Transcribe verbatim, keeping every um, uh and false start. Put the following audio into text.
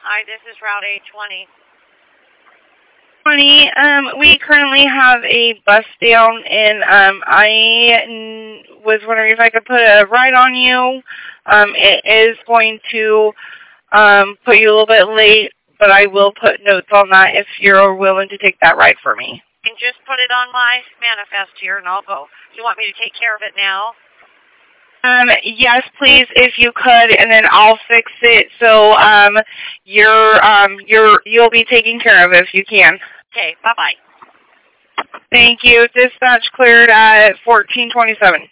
Hi, this is Route eight twenty. twenty, um, we currently have a bus down, and um, I n- was wondering if I could put a ride on you. Um, it is going to um, put you a little bit late, but I will put notes on that if you're willing to take that ride for me. And just put it on my manifest here, and I'll go. You want me to take care of it now? Um, yes, please, if you could, and then I'll fix it so um, you're um, you're you'll be taken care of if you can. Okay, bye bye. Thank you. Dispatch cleared at fourteen twenty-seven.